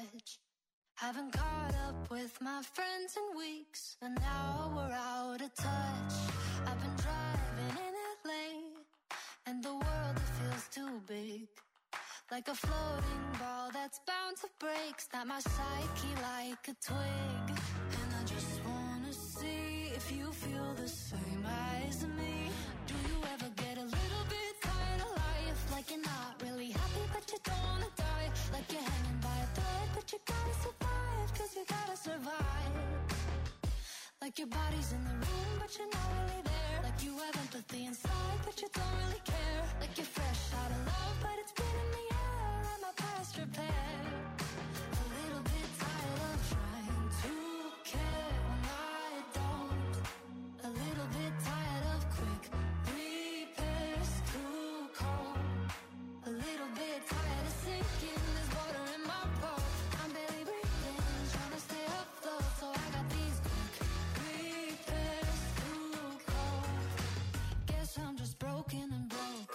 touch. Haven't caught up with my friends in weeks, and now we're out of touch. I've been driving in LA, and the world, it feels too big. Like a floating ball that's bound to break. Snap my psyche like a twig. And I just wanna see if you feel the same as me. Do you ever get a little bit tired of life? Like you're not really happy but you don't wanna die. Like you're hanging by a thread but you gotta survive, cause you gotta survive. Like your body's in the room but you're not really there. Like you have empathy inside but you don't really care. Like you're fresh out of love but it's been in the air and my past repair. A little bit tired of trying to care when I don't. A little bit tired of quick repairs, too cold. A little bit tired of sinking, there's water in my boat. I'm barely breathing, trying to stay afloat. So I got these quick repairs, too cold. Guess I'm just broken and broke.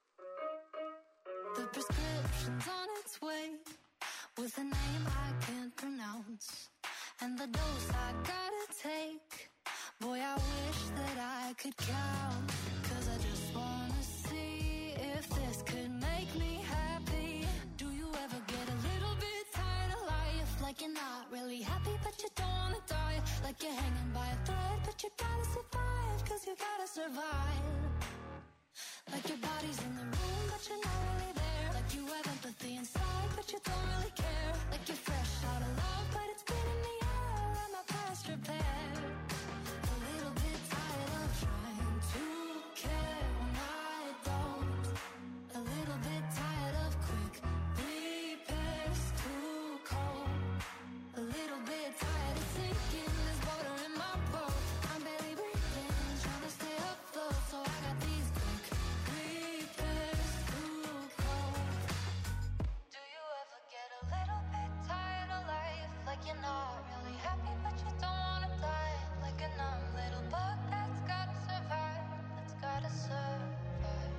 The prescription's on its way, with a name I can't pronounce, and the dose I gotta take. Boy, I wish that I could count, cause I just wanna see if this could make me happy. Do you ever get a little bit tired of life? Like you're not really happy but you don't wanna die. Like you're hanging by a thread but you gotta survive, cause you gotta survive. Like your body's in the room but you're not really there. Like you have empathy inside but you don't really care. Like you're fresh out of love but it's been in the air and my past repair. A little bit tired of trying to care when I don't. A little bit tired of quick repairs, too cold. A little bit tired of sinking, there's water in my boat. I'm barely breathing, trying to stay afloat. So I got these quick repairs, too cold. Do you ever get a little bit tired of life? Like you're not really happy but you don't wanna die. Like a numb little bug that's gotta survive, that's gotta survive.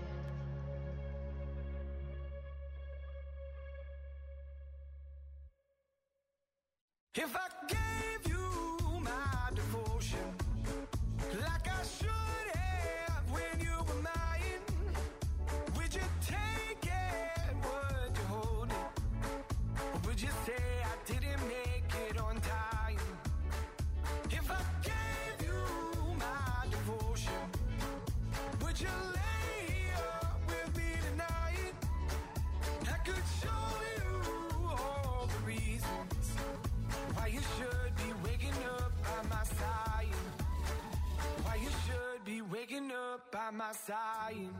If I gave you my devotion, like I should have when you were mine, would you take it? Would you hold it? Or would you say I didn't make it on time? If I gave you my devotion, would you lay up with me tonight? I could show you all the reasons why you should be waking up by my side. Why you should be waking up by my side.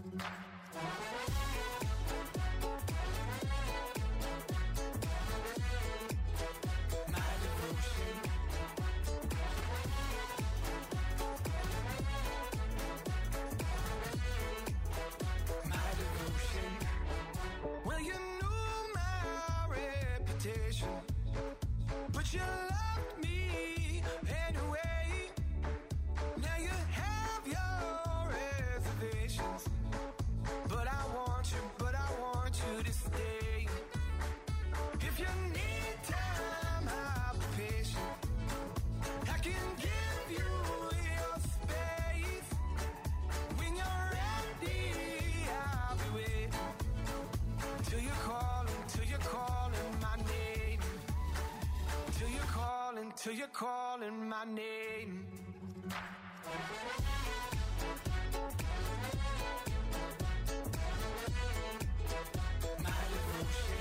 My devotion. My devotion. Well, you knew my reputation, but you loved me anyway. Now you have your reservations, but I want you to stay. If you need time, I'll be patient. I can give you your space. When you're ready, I'll be waiting till you're calling my name. Till you're calling my name. My devotion.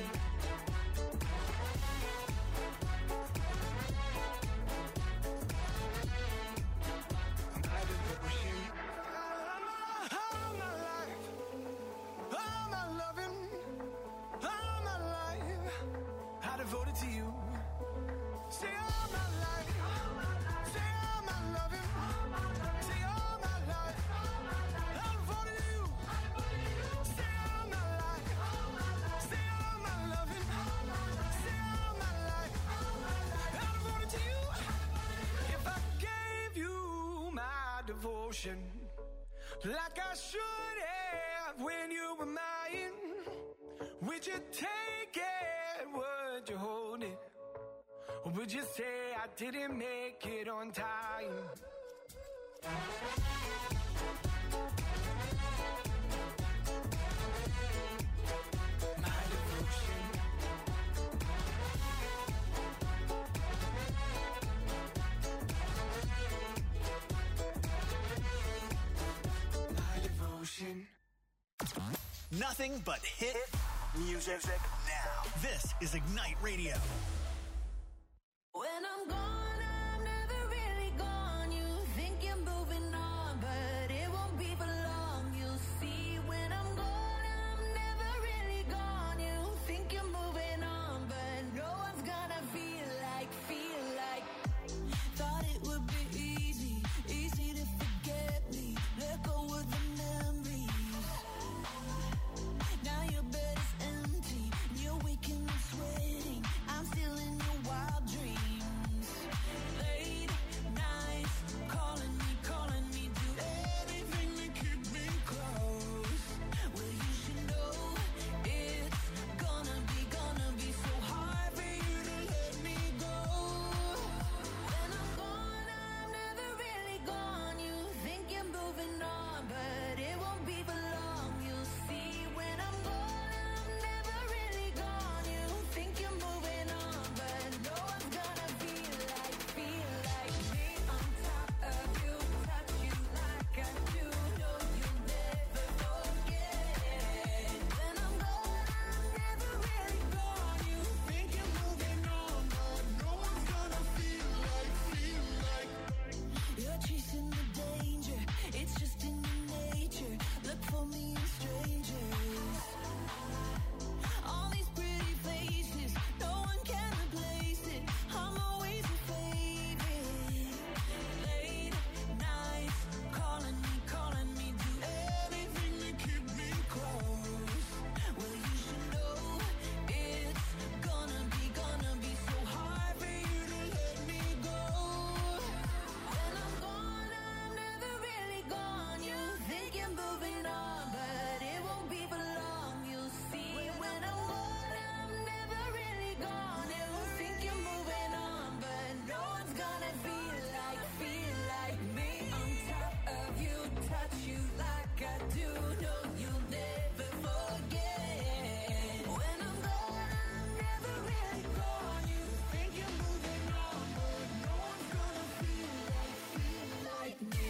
My devotion. All my life, all my loving, all my life, I devoted to you. Say all my life, say all my loving, say all my life, I devoted to you. Say all my life, say all my loving, say all my life, I devoted to you. If I gave you my devotion, like I should have when you were mine, would you take it? Would you hold Or would you say I didn't make it on time? My devotion. My devotion. Nothing but hit music now. This is Ignite Radio. When I'm gone, I'm never really gone. You think you're moving on, but it won't be for long. You'll see when I'm gone, I'm never really gone. You think you're moving on, but no one's gonna feel like. Thought it would be easy to forget me. Let go of the memories. Now your bed is empty, you're waking up sweating. I'm still in your wild dreams. Late nights, calling me, do anything to keep me close. Well, you should know it's gonna be so hard for you to let me go. When I'm gone, I'm never really gone. You think you're moving on, but it won't be for long. You'll see when I'm gone, I'm never really gone. You think you're moving on, but no one's gonna feel like me on top of you, touch you like I do. No, you'll never forget. When I'm gone, I'm never really gone. You think you're moving on, but no one's gonna feel like. You're chasing the danger, it's just in your nature. Look for me in strangers. All these pretty faces, no one can replace it. I'm always your favorite. Late nights, calling me, do anything to keep me close. Well, you should know it's gonna be so hard for you to let me go. When I'm gone, I'm never really gone. You think you're moving on, but it won't be for long. You'll see when I'm gone, I'm never really gone. You think you're moving on, but no one's gonna feel like me on top of you, touch you like I do. No, you'll never forget. When I'm gone, I'm never really gone. You think you're moving on, but no one's gonna feel like me.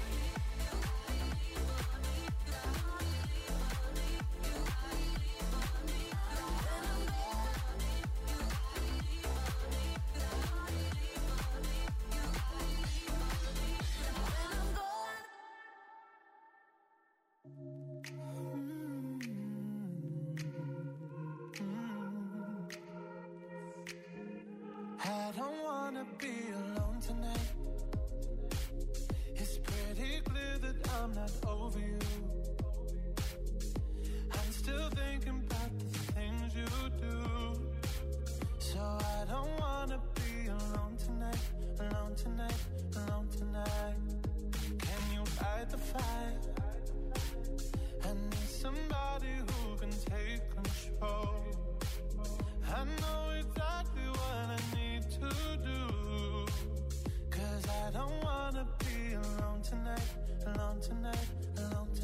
I don't wanna be alone tonight. It's pretty clear that I'm not over you. I'm still thinking about the things you do. So I don't wanna be alone tonight, alone tonight, alone tonight. Can you fight the fight? I need somebody who can take control. I know exactly what I need to do. 'Cause I don't wanna be alone tonight, alone tonight, alone tonight.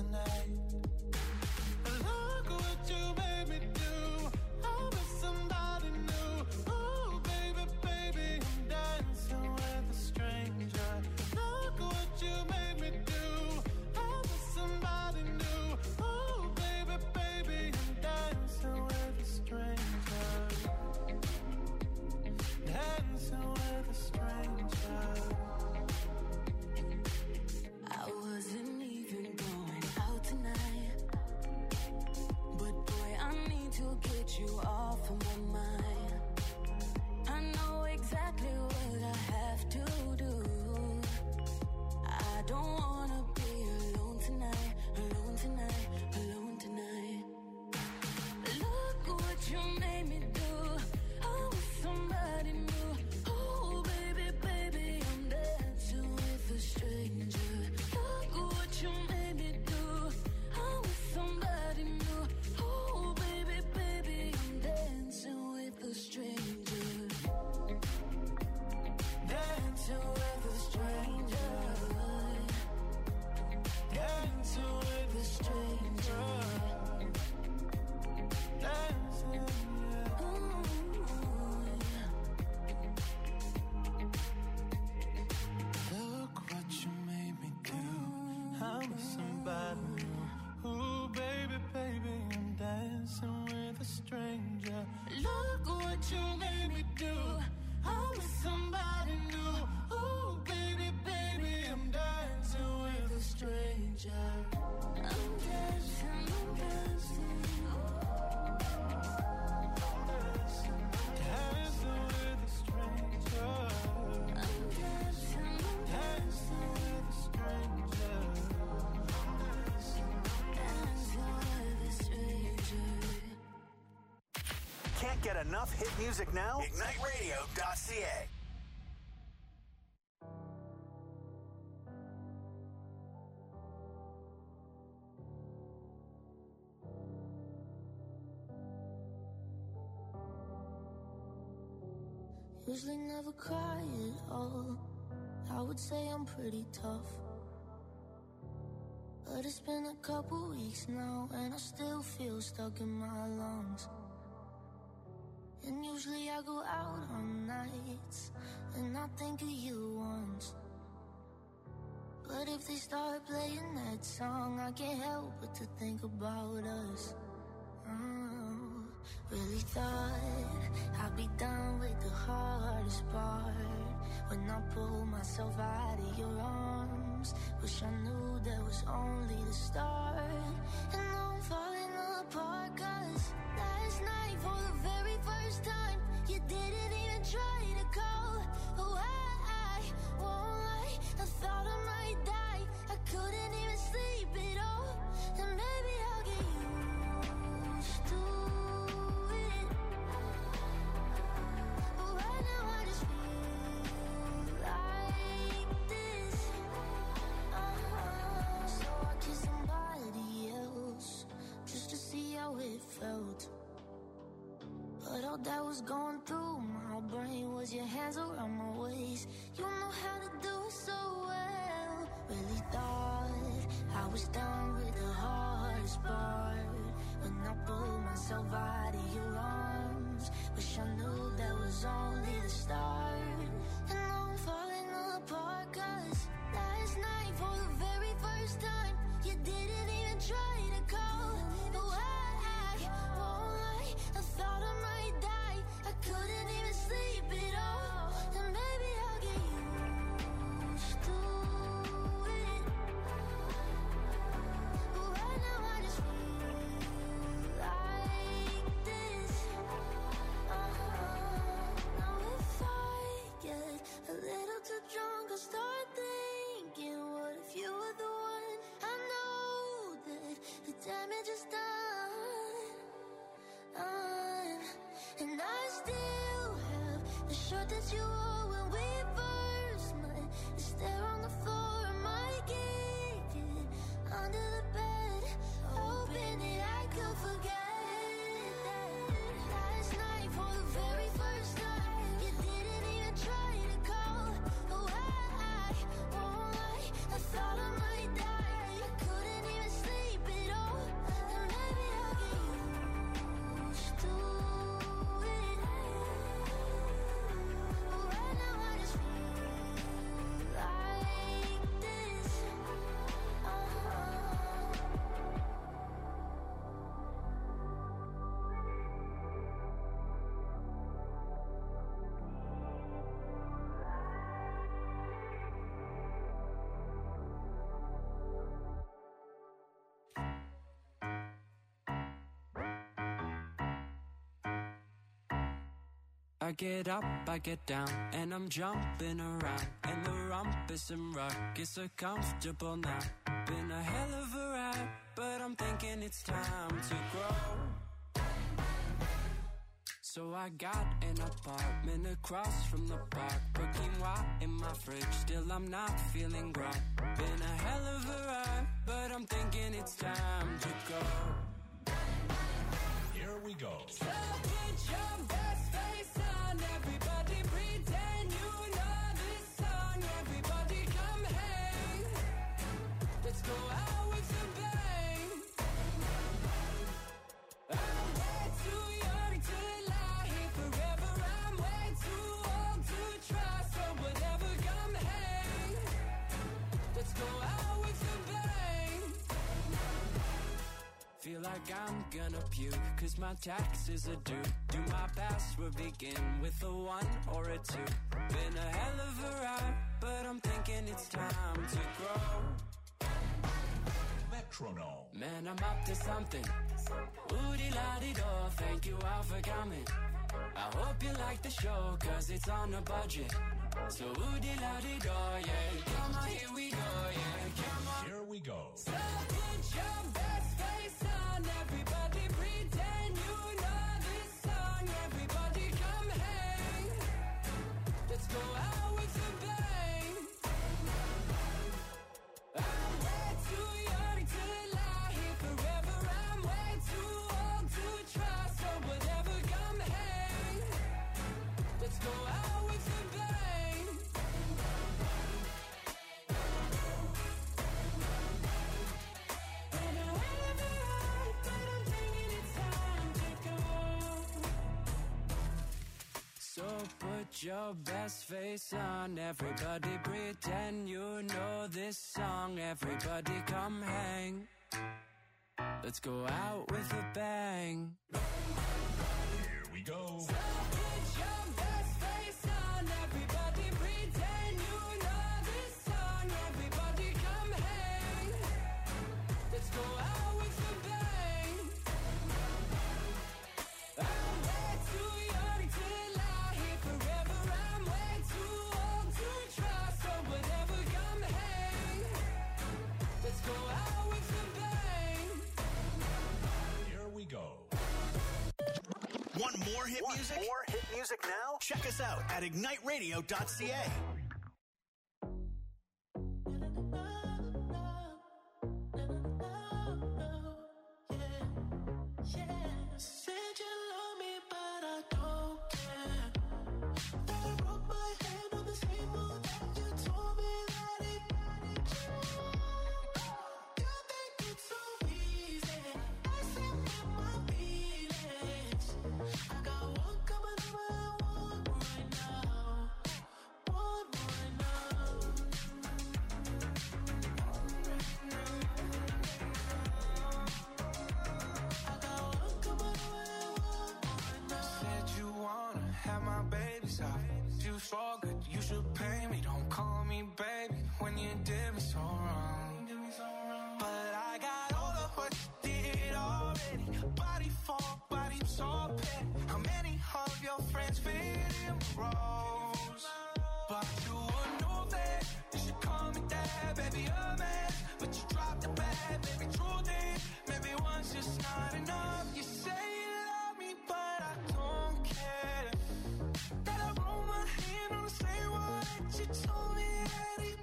what you made me do. I'm with somebody new. Ooh, baby, baby, I'm dancing with a stranger. I'm dancing, I'm dancing. Dancing with a stranger. I'm dancing with a stranger. Dancing with a stranger. Can't get enough hit music now? IgniteRadio.ca. Usually never cry at all. I would say I'm pretty tough, but it's been a couple weeks now and I still feel stuck in my lungs. And usually I go out on nights and I think of you once, but if they start playing that song, I can't help but to think about us. Really thought I'd be done with the hardest part when I pulled myself out of your arms. Wish I knew that was only the start. And now I'm falling apart, 'cause last night for the very first time you didn't even try to call. Oh, I won't lie, I thought I might die. I couldn't even sleep at all. And maybe I'll get used to it, but right now I just feel like this. So I kissed somebody else just to see how it felt, but all that was going through my brain was your hands around my waist. You know how to do it so well. Really thought I was done with the hardest part when I pulled myself out of your arms. Wish I knew that was only the start. And now I'm falling apart, 'cause last night for the very first time you didn't even try to call. No, I won't lie, I thought I might die. I couldn't even sleep at all. And maybe I'll get used to it, but right now I just feel like this. Now if I get a little too drunk, I'll start thinking, what if you were the one? I know that the damage is done, and I still have the shirt that you wore when we first met. It's there on the floor, I might kick it under the bed, hoping that I could forget that last night for the very first time you didn't even try to call. Oh, I won't lie, I thought I might die. I couldn't even sleep at all. And maybe I'll get used to it, but right now I just feel like this. I get up, I get down, and I'm jumping around. And the rumpus and ruckus are comfortable now. Been a hell of a ride, but I'm thinking it's time to grow. So I got an apartment across from the park, put quinoa in my fridge, still I'm not feeling right. Been a hell of a ride, but I'm thinking it's time to go. Here we go. So put your best face on, everybody pretend you know this song. Everybody come hang, let's go out with a bang. I'm way too young to lie here forever, I'm way too old to try. So whatever, come hang, let's go out with a bang. Feel like like I'm gonna puke, cause my taxes are due. Do my password begin with a 1 or a 2? Been a hell of a ride, but I'm thinking it's time to grow. Metronome. Man, I'm up to something. Oodie-la-dee-do, thank you all for coming. I hope you like the show, cause it's on a budget. So oodie-la-dee-do, yeah. Come on, here we go, yeah. Come on. Here we go. So put your best face on, everybody pretend you know this song. Everybody come hang. Let's go out with a bang. I'm way too young to lie here forever. I'm way too old to try. So whatever, come hang. Let's go out with a bang. And I have it right, but I'm thinking it's time to go. So put your best face on, everybody pretend you know this song. Everybody come hang. Let's go out with a bang. Here we go. So put your best face on, everybody pretend you know this song. Everybody come hang. Let's go out with a bang. I'm way too young to lie here forever. I'm way too old to try. So whatever, come hang. Let's go out with a bang. Here we go. Want more hit music? More hit music now? Check us out at igniteradio.ca. Said you love me, but I don't care. That I broke my hand on the table, and you told me that it. You think it's so easy, messing with my feelings. I got one coming around, one right now, one right now. I got one coming around, one right now. Said you wanna have my babies off. You so good, you should pay me. Don't call me baby when you did me so wrong. But I got all of what you did already. Body for body, I'm so petty. How many of your friends fit in the roles? But you would know that you should call me dad, baby, a man. But you dropped the bag, baby, true thing. Maybe one's just not enough. You say you love me, but I don't care. That I roll my hand on the same one that you told me that it.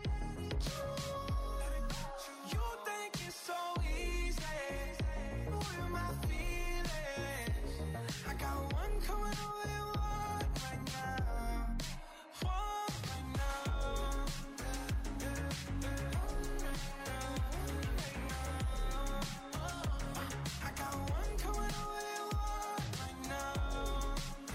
You think it's so easy with my feelings. I got one coming away, one right now, one right now. I got one coming away, one right now.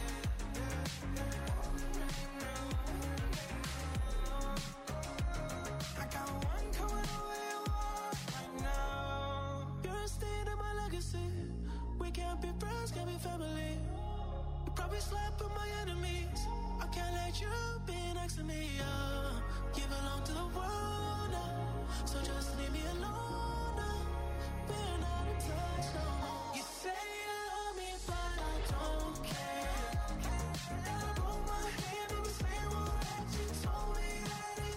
I got one coming away, one right now. You're a stain in my legacy. We can't be friends, can't be family. You probably slept with my enemies. I can't let you be next to me. You belong to the world now, so just leave me alone now. We're not in touch no more. You say you love me, but I don't care. And I broke my hand on the same one that you told me that it.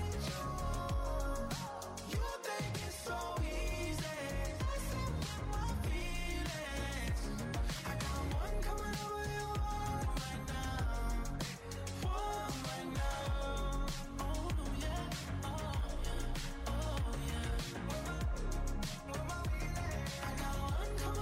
You think it's so easy, messing with my feelings. I got one coming away, one right now, one right now. Oh yeah, oh yeah, oh yeah. I got one coming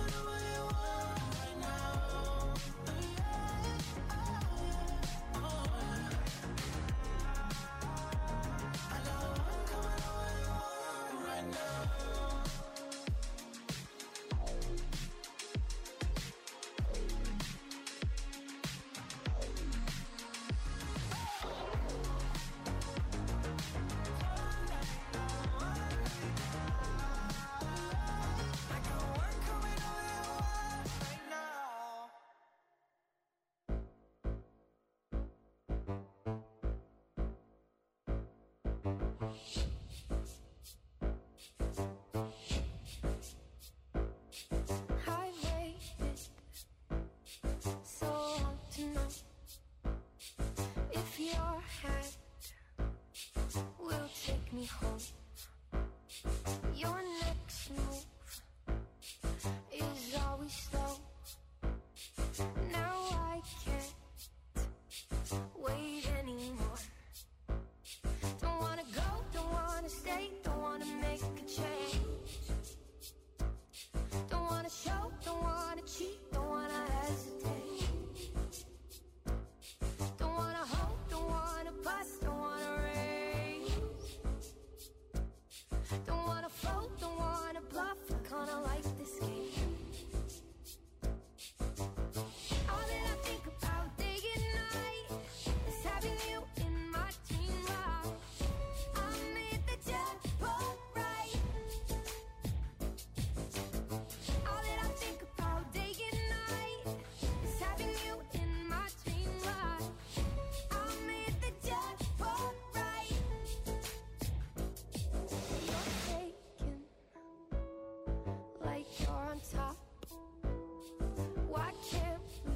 I waited so long to know if your hand will take me home. Your next move is always slow. Now I can't wait anymore. Don't wanna go, don't wanna stay, don't wanna make a change. Don't wanna show, don't wanna cheat, don't wanna hesitate. Don't wanna hope, don't wanna bust, don't wanna raise. Don't wanna float, don't wanna bluff, I kinda like this game. All that I think about day and night is having you in my dream life. I made the jackpot right. All that I think about day and night is having you in my dream life. I made the jackpot right. You're taken like you're on top. Why can't we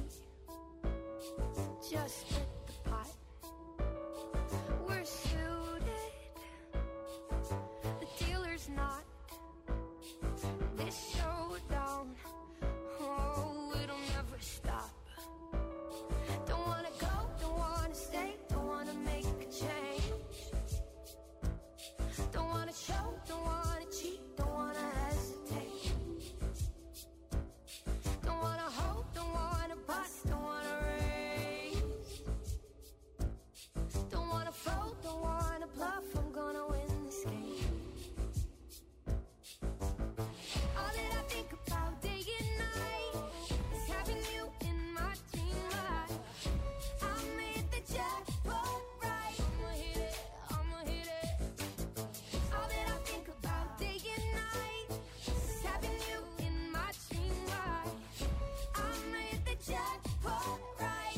just split the pot? We're suited, the dealer's not. This showdown, oh, it'll never stop. Don't wanna go, don't wanna stay, don't wanna make a change. Don't wanna show, don't wanna cheat, don't wanna hesitate. Don't wanna hope, don't wanna bust, don't wanna raise. Don't wanna fold, don't wanna bluff, I'm gonna win this game. All that I think about day and night is having you in my dream life. I made the jackpot right. I'ma hit it, I'ma hit it. All that I think about day and night is having you in my dream life. I made the jackpot right.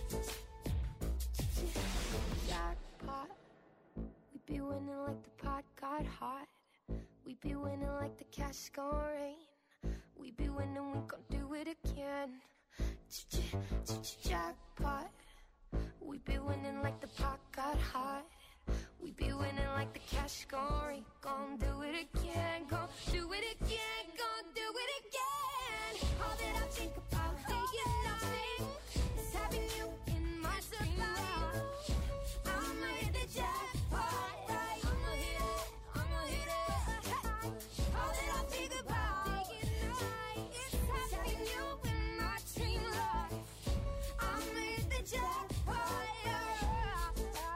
Jackpot. We be winning like the pot got hot. We be winning like the cash gon' rain. We be winning, we gon' do it again. Jackpot. We be winning like the pot got hot. We be winning like the cash gon' rain. Gon' do it again, gon' do it again, gon' do it again. All that I think about day and night is having you in my dream life. I made the jackpot right. I'ma hit it, I'ma hit it. All that I think about day and night is having you in my dream life. I made the jackpot right.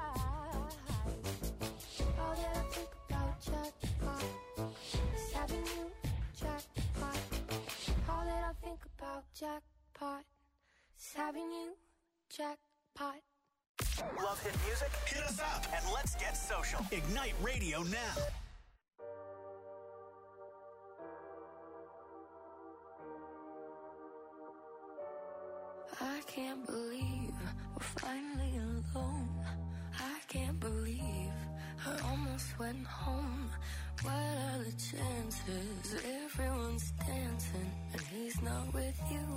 All that I think about jackpot is having you jackpot. All that I think about jackpot is having you jackpot. Love hit music? Hit us up and let's get social. Ignite Radio now. I can't believe we're finally alone. I can't believe I almost went home. What are the chances? Everyone's dancing and he's not with you.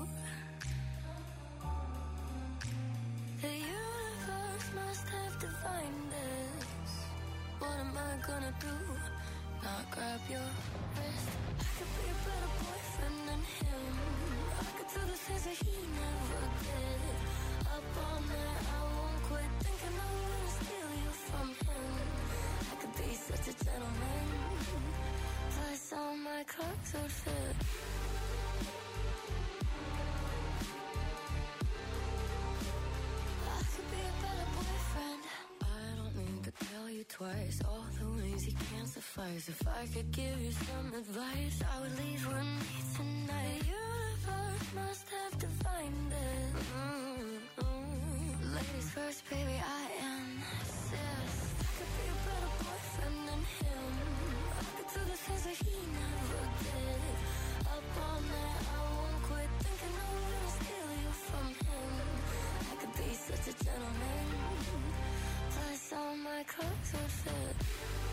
The universe must have divined us. What am I gonna do? Not grab your wrist. I could be a better boyfriend than him. I could do the things that he never did. Up all night, I won't quit thinking I'm gonna steal you from him. I could be such a gentleman. Plus all my clothes would fit. I could be a better boyfriend. I don't need to tell you twice all the ways you can't suffice. If I could give you some advice, I would leave with me tonight. The universe must have divined it. Ladies first, baby, I insist. I could be a better boyfriend than him. I could do the things that he never did. Up all night, I won't quit thinking I'm gonna steal you from him. I could be such a gentleman. Plus all my clothes would fit.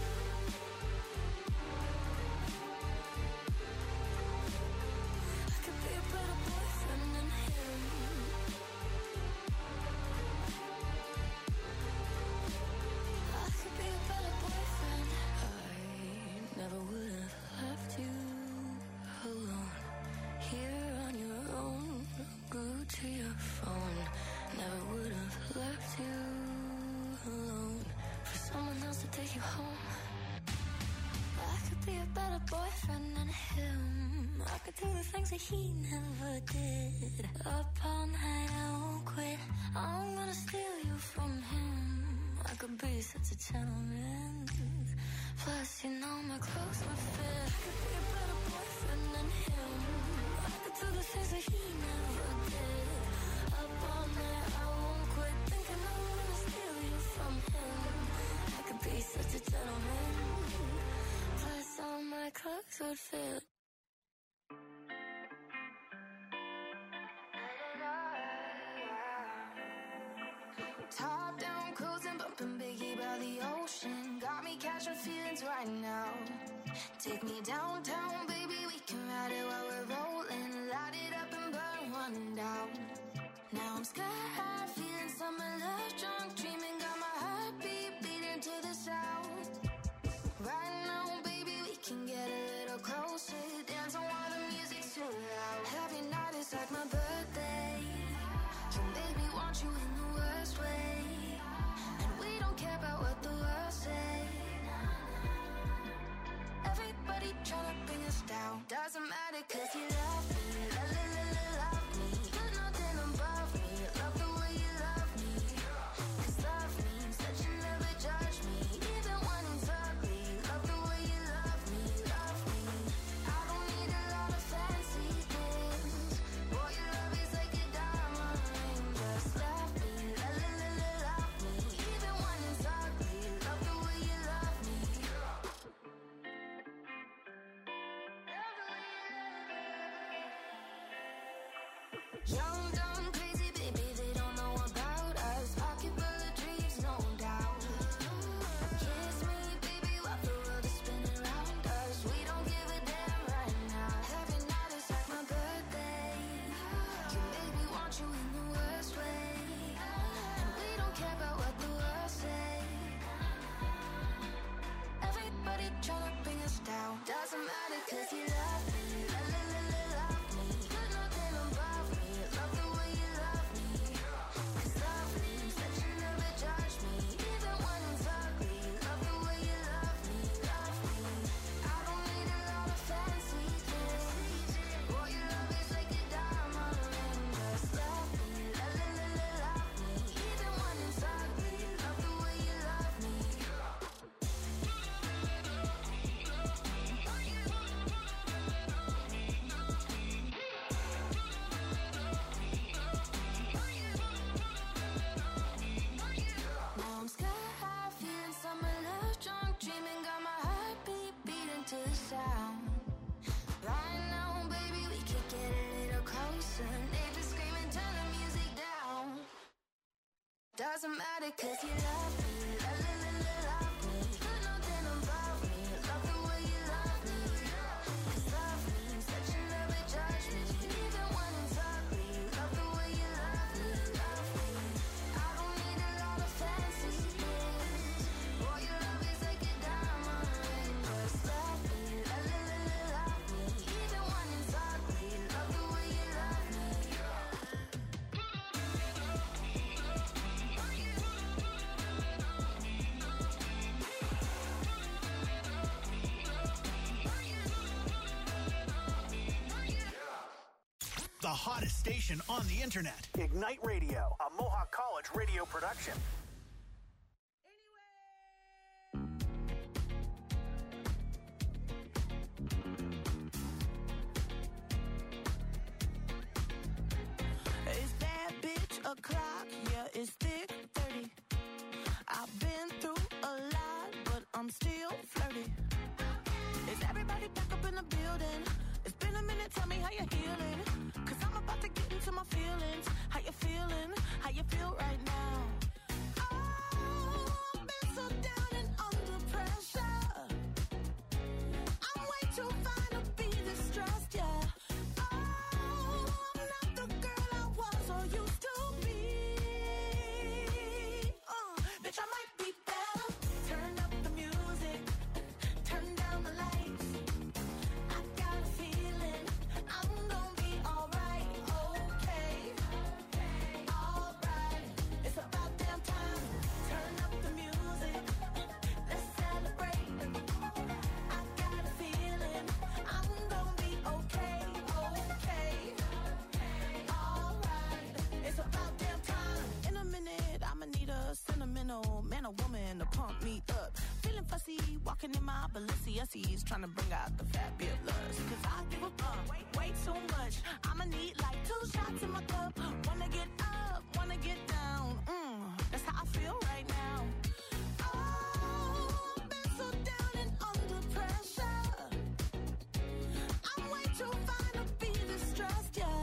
better boyfriend than him. I could do the things that he never did. Up all night, I won't quit. I'm gonna steal you from him. I could be such a gentleman. Plus, you know my clothes would fit. I could be a better boyfriend than him. I could do the things that he never did. Up all night, I won't quit. Thinking I'm gonna steal you from him. I could be such a gentleman. Plus, all my clothes would fit. Top down, cruising, bumping Biggie by the ocean. Got me catching feelings right now. Take me downtown, baby, we can ride it while we're rolling. Light it up and burn one down. Now I'm sky high, feeling summer love, drunk, dreaming. Got my heartbeat beating to the sound. Right now, baby, we can get a little closer. Dancing while the music's too loud. Every night is like my birthday. You make me want you in the worst way. And we don't care about what the world say. Everybody tryna bring us down. Doesn't matter cause you love me. Love me. You're nothing above me. Love the way you love me. Cause love means that you never judge me. Even when it's ugly. Love the way you love me. Love me. I don't need a lot of fancy things. Boy, your love is like a diamond ring. Just love me. Love me. Even when it's ugly. Love the way you love me. Young, dumb, crazy, baby, they don't know about us. Pocket full of dreams, no doubt. Kiss me, baby, while the world is spinning around us. We don't give a damn right now. Every night is like my birthday. You make me want you in the worst way. And we don't care about what the world say. Everybody tryna bring us down. Doesn't matter cause you love me. Love me. You're nothing above me. Love the way you love me. Cause love means that you never judge me. Even when it's ugly. Love the way you love me. Love me. I don't need a lot of fancy things. Boy, your love is like a diamond ring. Just love me. Love me. Even when it's ugly. Love the way you love me. Now I'm sky high, feeling summer love, drunk, dreaming. Got my heartbeat beating to the sound. Right now, baby, we could get a little closer. Neighbors screaming, turn the music down. Doesn't matter cause you love me. Love me. You're nothing above me. Love the way you love me. Cause love means that you never judge me. Even when it's ugly. Love the way you love me. Love me. I don't need a lot of fancy things. Boy, your love is like a diamond ring. Just love me. Love me. Even when it's ugly. Love the way you love me. The hottest station on the internet. Ignite Radio, a Mohawk College radio production. Is that bitch o'clock? Yeah, it's thick 30. I've been through a lot, but I'm still flirty. Is everybody back up in the building? It's been a minute, tell me how you're healing. Cause I'm about to get into my feelings. How you feeling? How you feel right now? than a woman to pump me up. Feeling fussy, walking in my Balenciennes, trying to bring out the fat bit lust. Cause I give a way too much. I'ma need like 2 shots in my cup. Wanna get up, wanna get down. That's how I feel right now. Oh, I've been so down and under pressure. I'm way too fine to be distressed, yeah.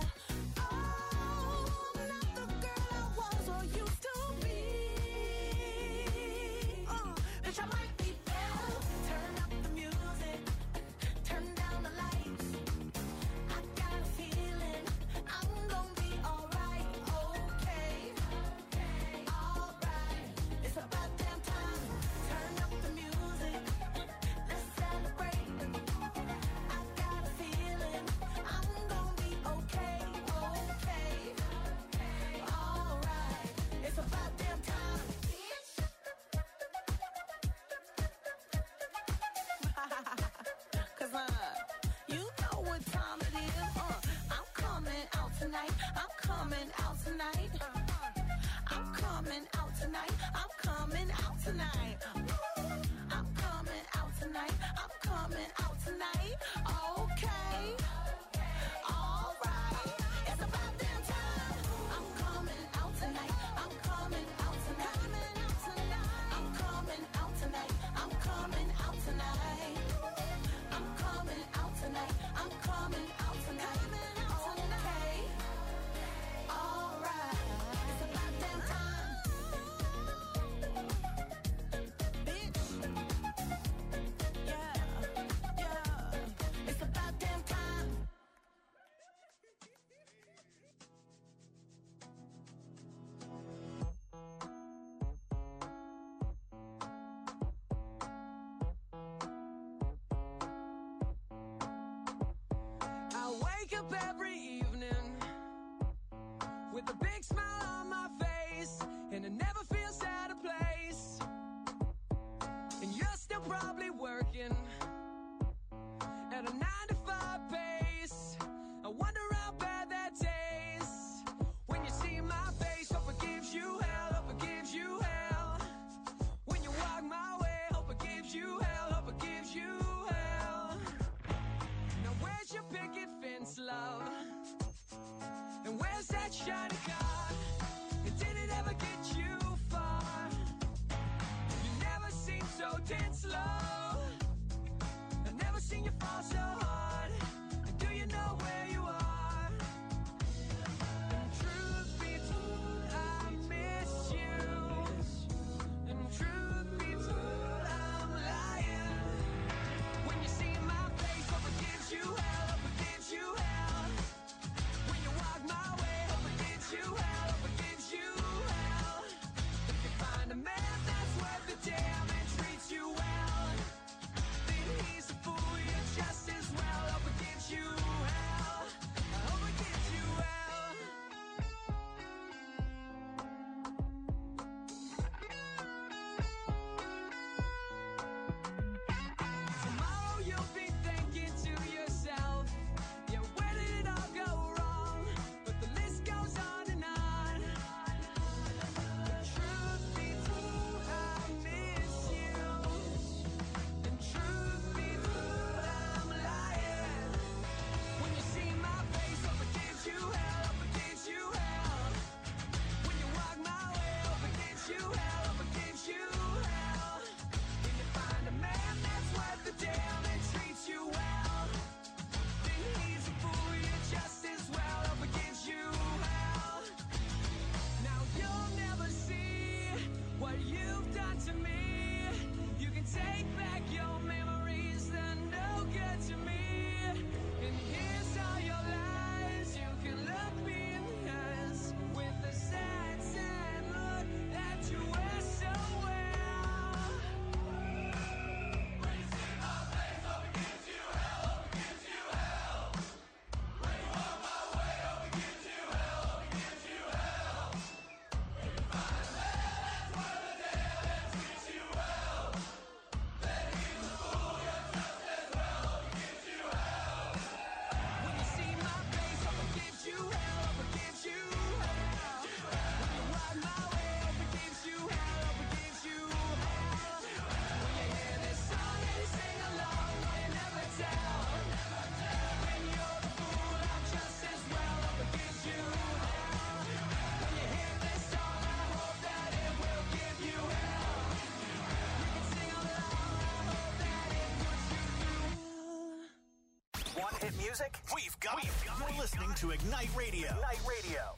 I might be better. Turn up the music, turn down the lights. I got a feeling I'm gonna be alright, okay, alright. It's about damn time. Turn up the music, let's celebrate. I got a feeling I'm gonna be okay, alright. It's about damn time. You know what time it is. I'm coming out tonight. I'm coming out tonight. I'm coming out tonight. I'm coming out tonight. I'm coming out tonight. I'm coming out tonight. Okay. All right. It's about damn time. I'm coming out tonight. I'm coming out tonight. I'm coming out tonight. I'm coming out tonight. I'm coming out tonight. I'm coming out tonight. Okay. All right. It's about damn time. Bitch. Yeah. It's about damn time. I wake up every evening with a big smile on my face, and it never feels out of place. And you're still probably working at a 9-to-5 pace. I wonder how bad that tastes when you see my face. Hope it gives you hell, hope it gives you hell. When you walk my way, hope it gives you hell, hope it gives you hell. Now where's your picket fence, love? And where's that shiny car? And did it ever get you far? You never seem so dead slow. I've never seen you fall so hard. And do you know where you are? And truth be told, I miss you. And truth be told, I'm lying. When you see my face, hope it gives you hell, hope it gives you hell. When you walk my way, hope it gives you hell. music, we've got it. You're listening to Ignite Radio. Ignite Radio.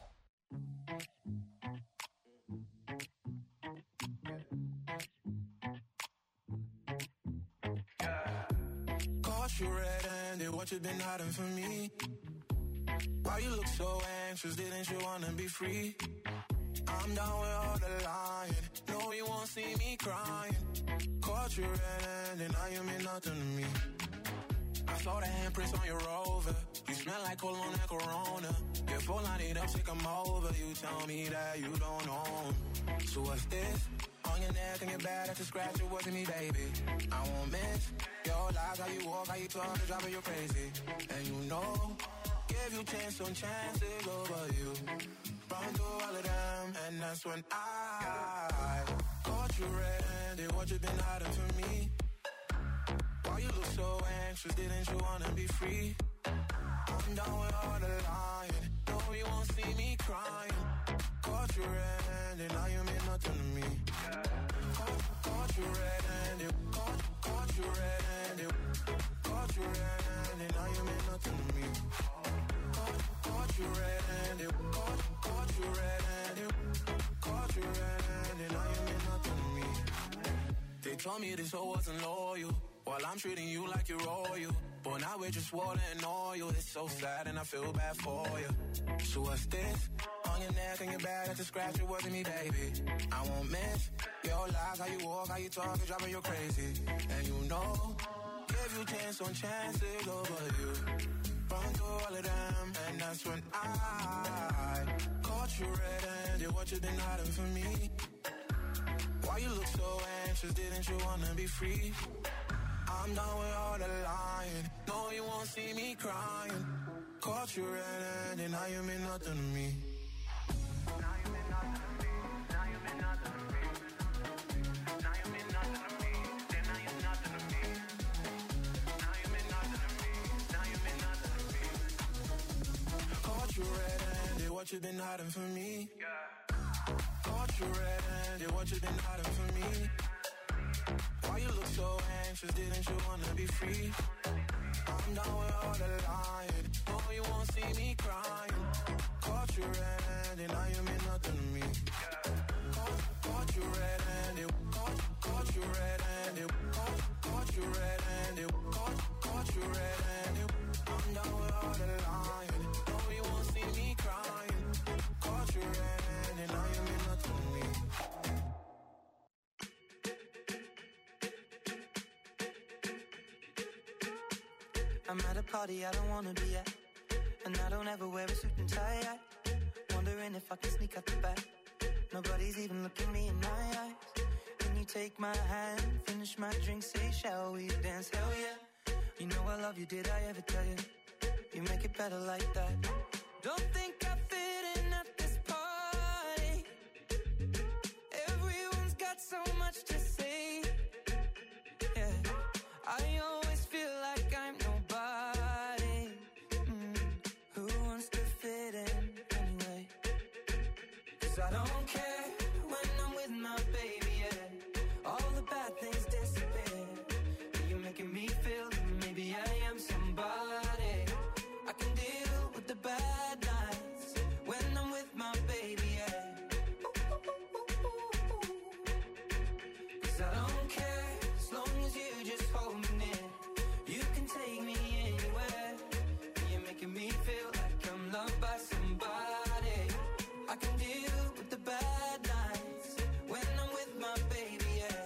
Caught you red-handed, what you been hiding from me? Why you look so anxious, didn't you wanna be free? I'm down with all the lying, no you won't see me crying. Caught you red-handed, now you mean nothing to me. I saw the handprints on your Rover, you smell like cologne and Corona. Your phone line it up, take 'em over, you tell me that you don't know 'em. So what's this? On your neck and your back, that's a scratch, it wasn't me, baby. I won't miss your lies, how you walk, how you talk, it's driving you crazy. And you know, give you chance on chances over you. Run through all of them, and that's when I caught you red-handed, what you been hiding from me? Why you look so anxious, didn't you wanna be free? I'm done with all the lying, no you won't see me crying. Caught you red-handed, now you mean nothing to me. Caught you red-handed, caught you red-handed, caught you red-handed, now you mean nothing to me. Caught you red-handed, caught you red-handed, caught you red-handed, now you mean nothing to me. They told me this hoe wasn't loyal, while I'm treating you like you're royal. But now we're just water and oil. It's so sad and I feel bad for you. So what's this? On your neck and your back, that's a scratch, it wasn't me, baby. I won't miss your lies, how you walk, how you talk, it's driving you crazy. And you know, give you chance on chances over you. Run through all of them, and that's when I caught you red-handed, what you been hiding from me? Why you look so anxious, didn't you wanna be free? I'm done with all the lying, no you won't see me crying. Caught you red-handed, now you mean nothing to me. Now you mean nothing to me, now you mean nothing to me. Now you mean nothing to me, then now you're nothing to me. Now you mean nothing to me, now you mean nothing to me. Caught you red-handed, what you been hiding from me? Caught you red-handed, what you been hiding from me? Why you look so anxious, didn't you wanna be free? I'm down with all the lying, no you won't see me crying. Caught you red-handed, now you mean nothing to me. Caught you red-handed, caught you red-handed, caught you red-handed, caught you red-handed. I'm down with all the lying, no you won't see me crying. Caught you red-handed, now you mean nothing to me. I'm at a party I don't wanna be at, and I don't ever wear a suit and tie at. Wondering if I can sneak out the back. Nobody's even looking me in my eyes. Can you take my hand, finish my drink, say shall we dance? Hell yeah. You know I love you, did I ever tell you? You make it better like that. Don't think I fit in at this party. Everyone's got so much to say. Yeah, I always feel like I'm nobody. Who wants to fit in anyway? 'Cause I don't care when I'm with my baby, yeah. All the bad things disappear. You're making me feel that maybe I am somebody. I can deal with the bad nights when I'm with my baby, yeah. 'Cause I don't care as long as you just hold me near. You can take me anywhere. You're making me feel like I'm loved by somebody. I can deal with the bad nights when I'm with my baby, yeah.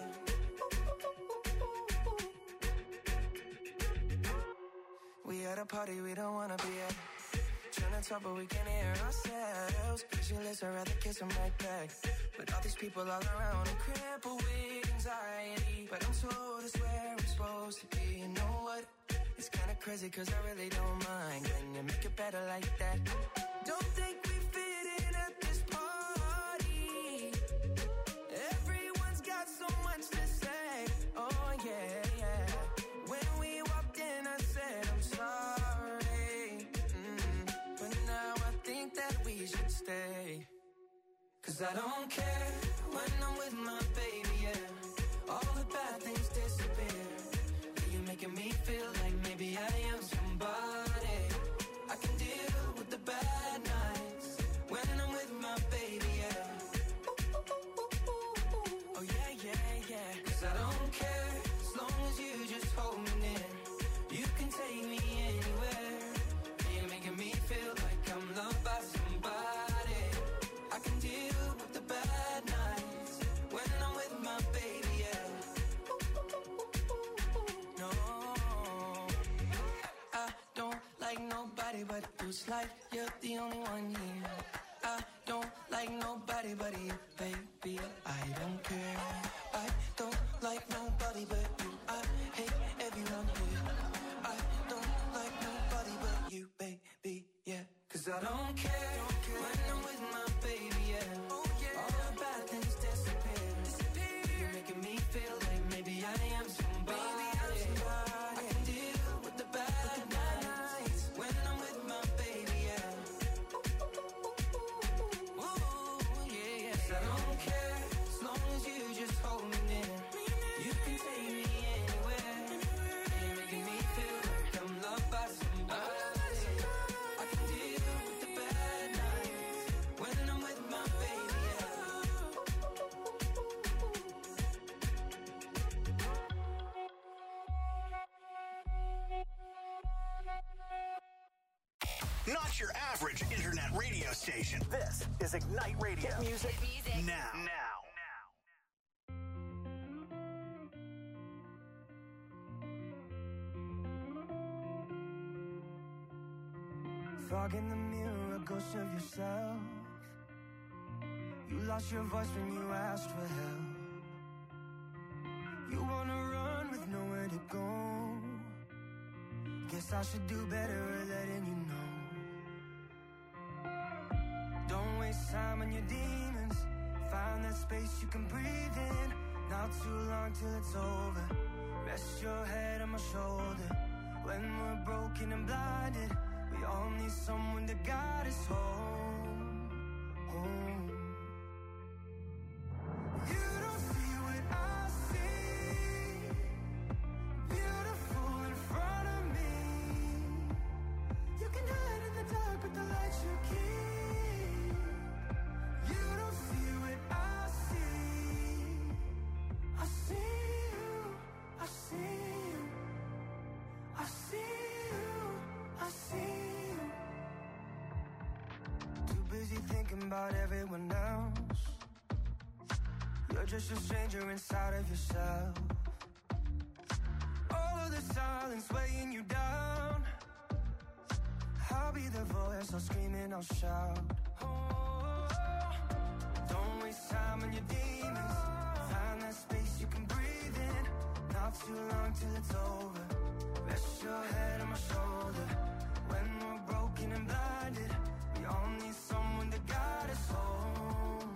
We at a party we don't wanna be at. Trying to talk but we can hear ourselves. Pictureless, I'd rather kiss them right back. But all these people all around, I'm crippled with anxiety. But I'm told it's where I'm supposed to be. You know what? It's kinda crazy 'cause I really don't mind. Can you make it better like that? Don't think we fit in at this party. Everyone's got so much to say. Oh yeah, yeah. When we walked in I said I'm sorry. But now I think that we should stay. 'Cause I don't care when I'm with my baby, yeah. All the bad things disappear. You're making me feel like maybe I am somebody. It's like you're the only one here. I don't like nobody but you, baby. I don't care. I don't like nobody but you. I hate everyone here. I don't like nobody but you, baby, yeah. 'Cause I don't care when I'm with my baby, yeah. All the bad things disappear. You're making me feel like maybe I am somebody. I can deal with the bad nights when I'm with my baby, yeah. Ooh, yeah. 'Cause I don't care as long as you just hold me near. You can take me anywhere. You're making me feel like I'm loved by somebody. I can deal with the bad nights when I'm with my baby, yeah. Not your average internet radio station. This is Ignite Radio. Hit music now. Fog in the mirror, a ghost of yourself. You lost your voice when you asked for help. You wanna run with nowhere to go. Guess I should do better at letting you know. Don't waste time on your demons. Find that space you can breathe in. Not too long till it's over. Rest your head on my shoulder. When we're broken and blinded, we all need someone to guide us home. Home. You don't see what I see. Beautiful in front of me. You can hide in the dark with the lights you keep. You don't see what I see. I see you. I see you. I see you. I see you. Too busy thinking about everyone else. You're just a stranger inside of yourself. All of the silence weighing you down. I'll be the voice, I'll scream and I'll shout. Oh, don't waste time on your demons. Find that space you can breathe in. Not too long till it's over. Rest your head on my shoulder. When we're broken and blinded, we all need someone to guide us home.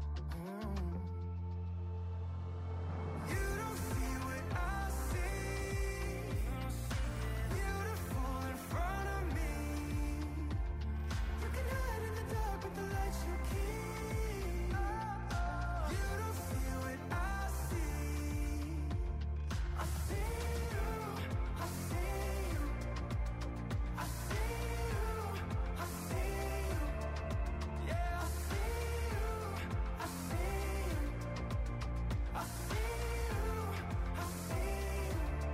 You don't see what I see. Beautiful in front of me. You can hide in the dark with the lights you keep. You don't see what I see. I see you. I see you. I see you. I see you. Yeah, I see you. I see you. I see you. I see you.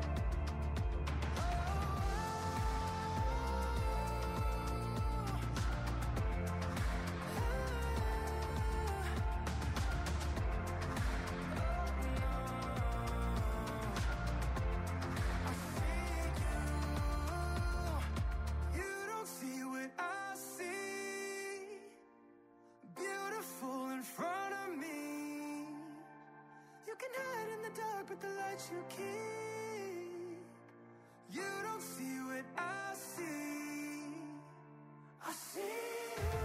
You don't see what I see. Beautiful in front of me. You can hide in the dark with the lights you keep. You don't see what I see. I see you.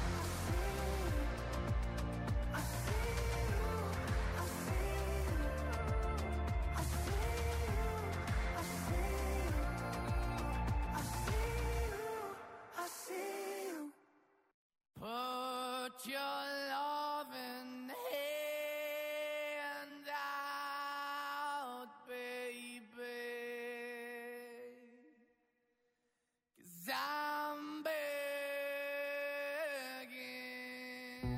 I see you. I see you. I see you. I see you. I see you. I see you. Put your loving hand out, baby. 'Cause I'm begging.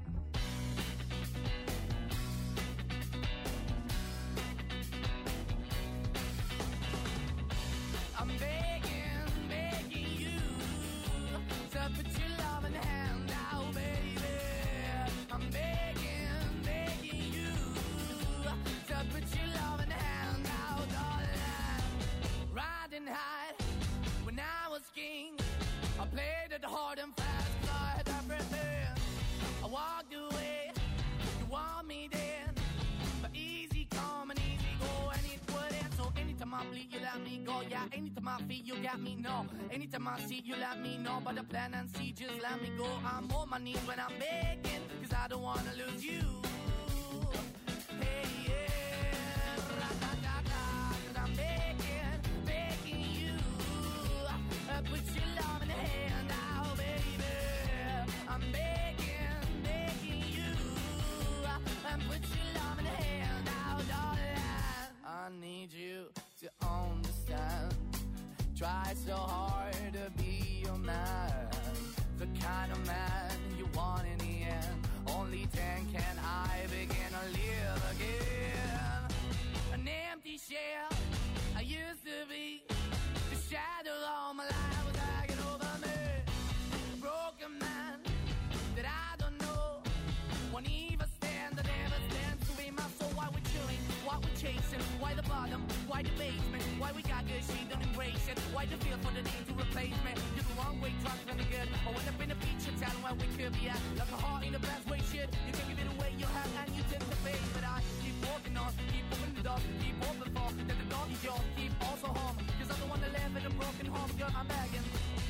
I'm begging, begging you to put your loving hand out, baby. I'm begging, begging you to put your loving hand out, darling. Riding high when I was king, I played it hard and fast, 'cause I had everything. I walked away, you want me then, but easy come and easy go, and it wouldn't. So anytime I bleed, you let me go. Yeah, anytime I feel, you got me, no. Anytime I see, you let me know. But the plan and see, just let me go. I'm on my knees when I'm begging, 'cause I don't wanna lose you. Hey, yeah, ra-da-da-da, 'cause I'm begging you. Put your love in the hand now, baby. I'm begging you. Put your love in the hand now, darling. I need you to understand. Try so hard to be your man, the kind of man you want in the end. Only then can I begin to live again. An empty shell I used to be, the shadow all my life was hanging over me. A broken man that I don't know, won't even stand, that never stands to be my soul. Why we chewing, why we chasing, why the bottom, why the basement, why we got good, she don't embrace it, why the feel for the need to replace me. You're the wrong way, trying to be good. I went up in the feature town where we could be at, like a heart in the best way, shit. You can give it away, you have, and you tend to fade. But I keep walking on, keep moving the door, keep open for, that the door is yours, keep also home. 'Cause I'm the one that live in a broken home, girl, I'm begging.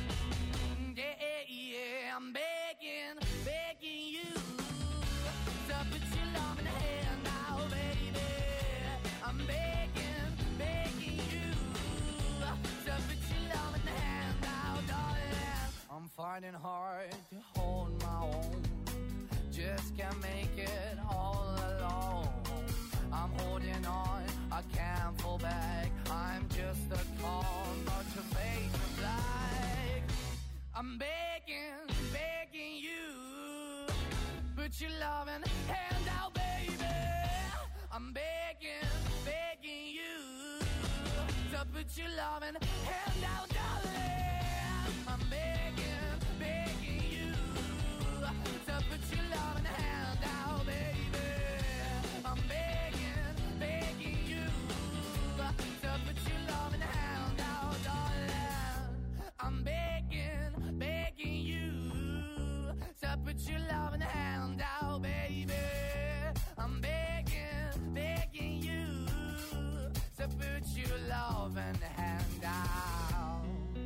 Yeah, I'm begging you. So put your love in the hand now, baby. I'm begging you. So put your love in the hand now, darling. I'm finding hard to hold my own. Just can't make it all alone. I'm holding on, I can't fall back. I'm just a call, not your face is black. I'm begging you. Put your loving hand out, baby. I'm begging you. So put your loving hand out, darling. I'm begging you. So put your loving hand out, baby. I'm begging you. So put your loving hand out, darling. I'm begging you. So put your loving hand out, baby. I'm begging you. So put your loving hand out.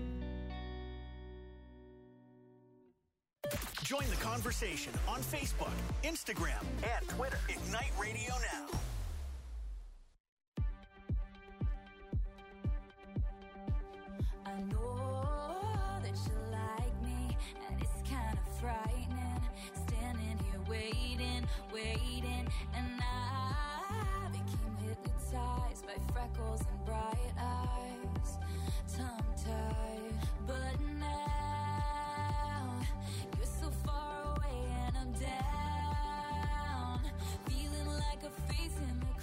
Join the conversation on Facebook, Instagram, and Twitter. Ignite Radio Now. I know that you like me, and it's kind of frightening. Standing here waiting, and I became hypnotized by freckles and bright eyes, tongue-tied. But now you're so far away, and I'm down, feeling like a face in the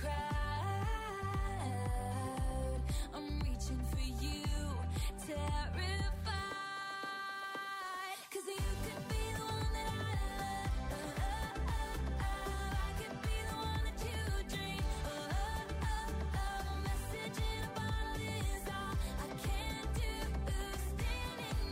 crowd. I'm reaching for you, terrified, 'cause you could be the one that I love. I could be the one that you dream. A message in a bottle is all I can do. Standing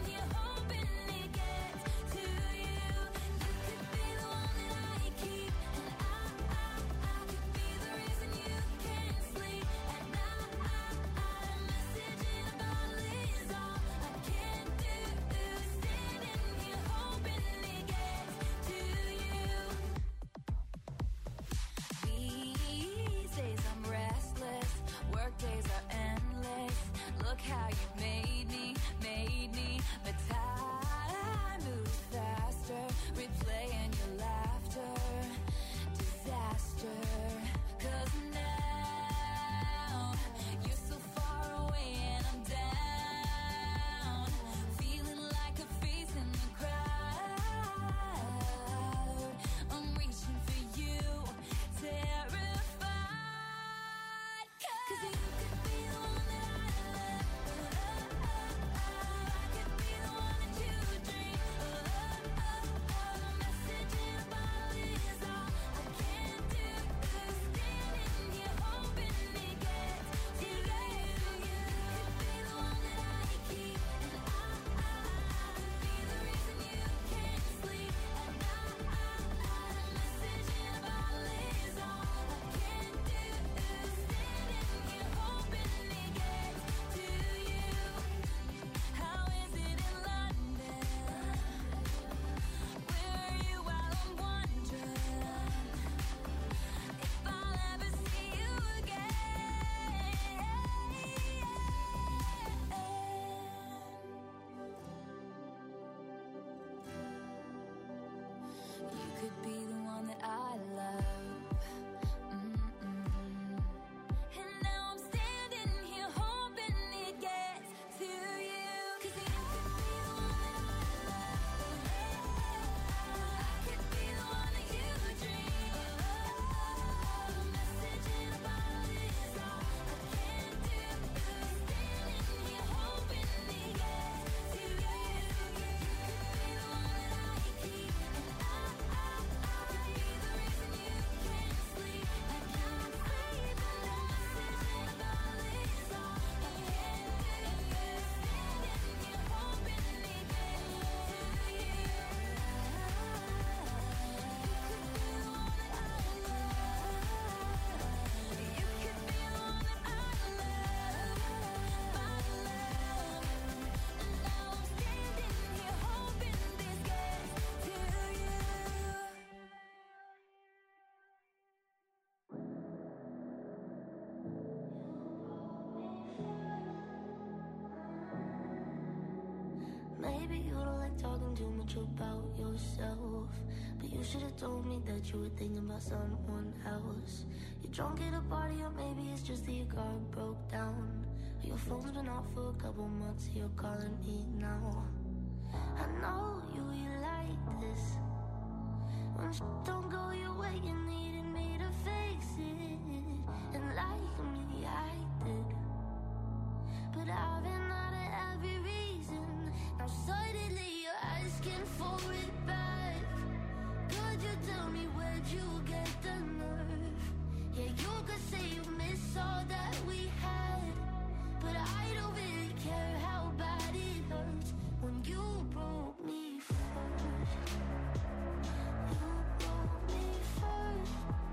like talking too much about yourself, but you should have told me that you were thinking about someone else. You're drunk at a party, or maybe it's just that your car broke down. Your phone's been off for a couple months, you're calling me now. I know you like this. When shit don't go your way, you needed me to fix it. And like me, I did. But I've been out of every reason. Now suddenly you're asking for it back. Could you tell me where'd you get the nerve? Yeah, you could say you miss all that we had, but I don't really care how bad it hurts when you broke me first. You broke me first.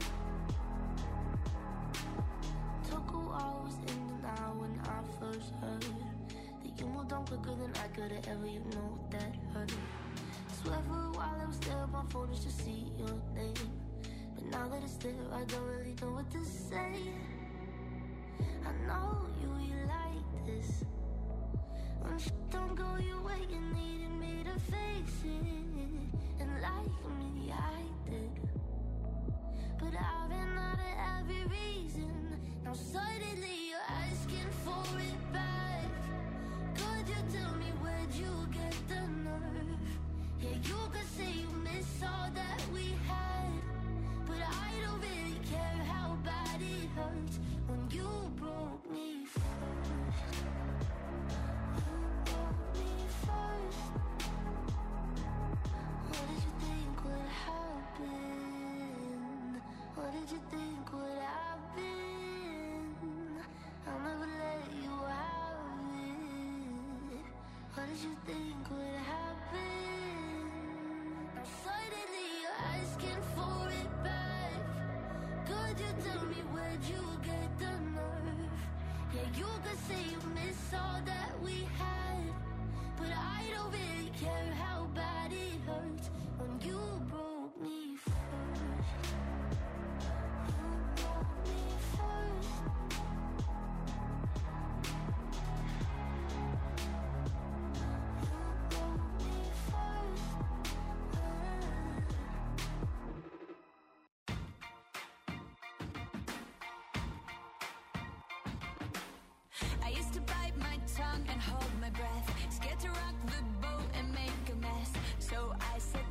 Took a while, was in denial when I first heard that you moved on quicker than I could've ever, you know that hurt. Swear for a while I was there on my phone just to see your name, but now that it's there I don't really know what to say. I know you like this. When shit don't go your way, you needed me to fix it. And like me, I did. But I've been out of every reason. Now suddenly you're asking for it back. Could you tell me where'd you get the nerve? Yeah, you could say you miss all that we had, but I don't really care how bad it hurts when you broke me first. You broke me first. What did you think would happen? What did you think would happen? I'll never let you have it. What did you think would happen? Now suddenly you're asking for it back. Could you tell me where'd you get the nerve? Yeah, you could say you miss all that we had, but I don't really care how bad it hurts when you broke me first. You broke me first. You broke me first. I used to bite my tongue and hold my breath, scared to rock the boat and make a mess. So I said